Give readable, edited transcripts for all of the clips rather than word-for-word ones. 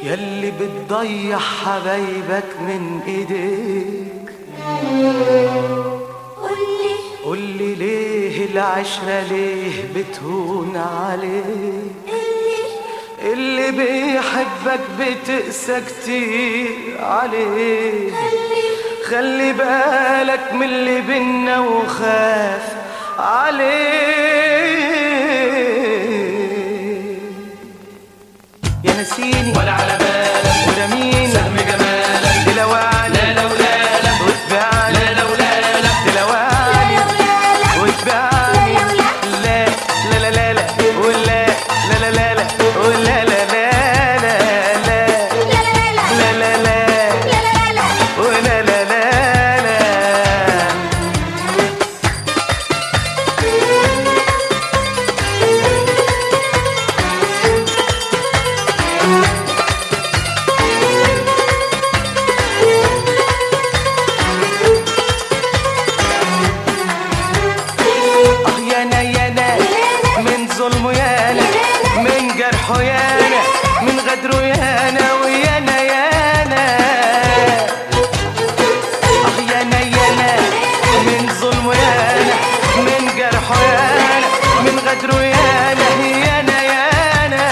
ياللي بتضيع حبايبك من ايديك، قولي ليه العشرة ليه بتهون عليك؟ اللي بيحبك بتقسى كتير عليه. خلي بالك من اللي بينا وخاف عليه. يا نسيني ولا على بالك ورميني سهم جمالك دلوعني لا لولا لك واتبعني لا لولا لك دلوعني واتبعني لا لا لا لا لا ولا لا لا لا لا ولا لا لا لا لا لا لا لا ولا لا لا لا. من ظلمه يانا من جرحه يانا من غدره يانا ويانا يانا. يانا من ظلمه يانا من جرحه يانا من غدره يانا يانا يانا.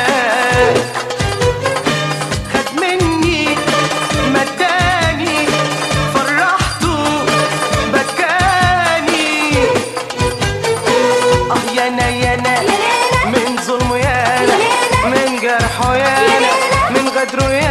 خد مني مداني فرحته بكاني. يانا من ظلمه يانا من جرحه يانا من غدره